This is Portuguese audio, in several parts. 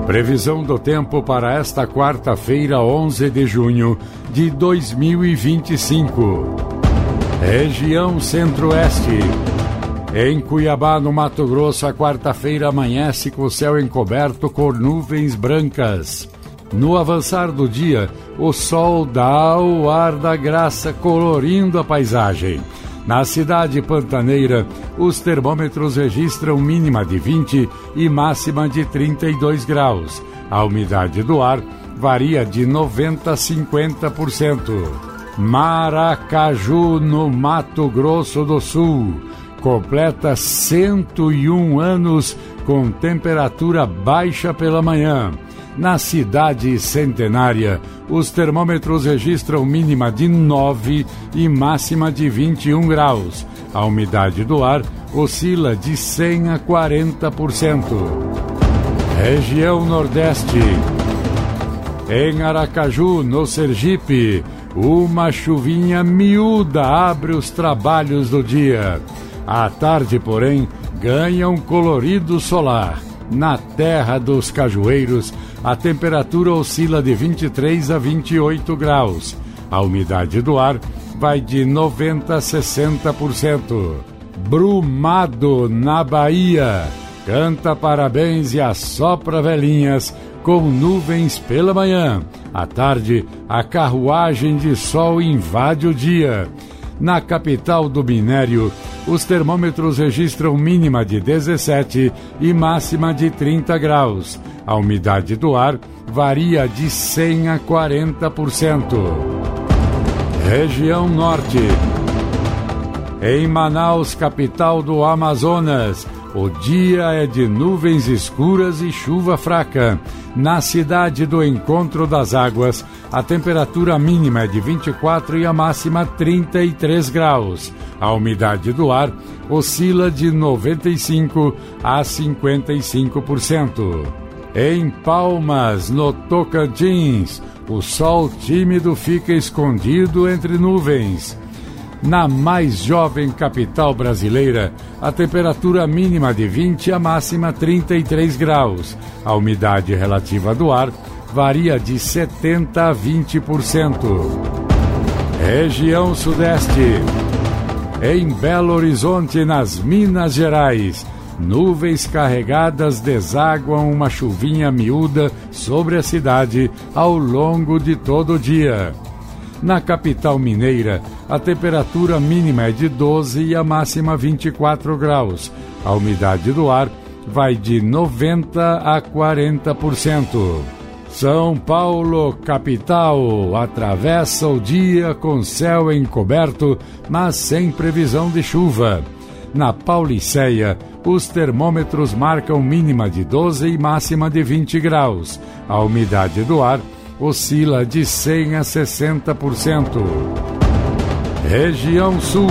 Previsão do tempo para esta quarta-feira, 11 de junho de 2025. Região Centro-Oeste. Em Cuiabá, no Mato Grosso, a quarta-feira amanhece com o céu encoberto com nuvens brancas. No avançar do dia, o sol dá o ar da graça, colorindo a paisagem. Na cidade pantaneira, os termômetros registram mínima de 20 e máxima de 32 graus. A umidade do ar varia de 90% a 50%. Maracaju, no Mato Grosso do Sul, completa 101 anos com temperatura baixa pela manhã. Na cidade centenária, os termômetros registram mínima de 9 e máxima de 21 graus. A umidade do ar oscila de 100% a 40%. Região Nordeste. Em Aracaju, no Sergipe, uma chuvinha miúda abre os trabalhos do dia. À tarde, porém, ganha um colorido solar. Na terra dos cajueiros, a temperatura oscila de 23 a 28 graus. A umidade do ar vai de 90% a 60%. Brumado, na Bahia, canta parabéns e assopra velhinhas com nuvens pela manhã. À tarde, a carruagem de sol invade o dia. Na capital do minério, os termômetros registram mínima de 17 e máxima de 30 graus. A umidade do ar varia de 100% a 40%. Região Norte. Em Manaus, capital do Amazonas, o dia é de nuvens escuras e chuva fraca. Na cidade do Encontro das Águas, a temperatura mínima é de 24 e a máxima 33 graus. A umidade do ar oscila de 95% a 55%. Em Palmas, no Tocantins, o sol tímido fica escondido entre nuvens. Na mais jovem capital brasileira, a temperatura mínima de 20 e a máxima 33 graus. A umidade relativa do ar varia de 70% a 20%. Região Sudeste. Em Belo Horizonte, nas Minas Gerais, nuvens carregadas desaguam uma chuvinha miúda sobre a cidade ao longo de todo o dia. Na capital mineira, a temperatura mínima é de 12 e a máxima 24 graus. A umidade do ar vai de 90% a 40%. São Paulo, capital, atravessa o dia com céu encoberto, mas sem previsão de chuva. Na Pauliceia, os termômetros marcam mínima de 12 e máxima de 20 graus. A umidade do ar oscila de 100% a 60%. Região Sul.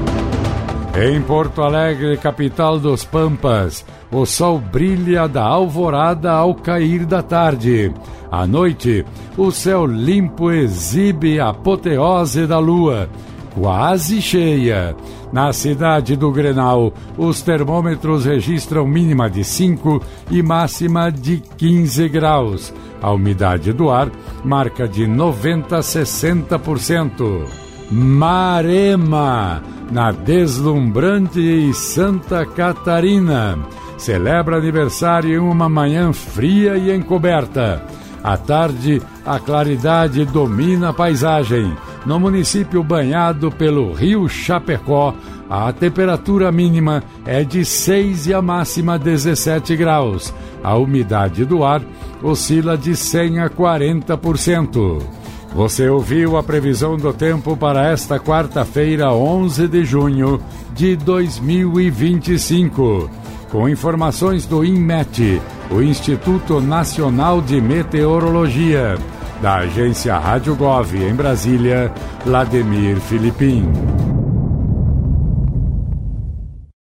Em Porto Alegre, capital dos Pampas, o sol brilha da alvorada ao cair da tarde. À noite, o céu limpo exibe a apoteose da lua, quase cheia. Na cidade do Grenal, os termômetros registram mínima de 5 e máxima de 15 graus. A umidade do ar marca de 90% a 60%. Marema, na deslumbrante Santa Catarina, celebra aniversário em uma manhã fria e encoberta. À tarde, a claridade domina a paisagem. No município banhado pelo rio Chapecó, a temperatura mínima é de 6 e a máxima 17 graus. A umidade do ar oscila de 100% a 40%. Você ouviu a previsão do tempo para esta quarta-feira, 11 de junho de 2025. Com informações do INMET, o Instituto Nacional de Meteorologia, da agência Rádio Gov em Brasília, Vladimir Filipim.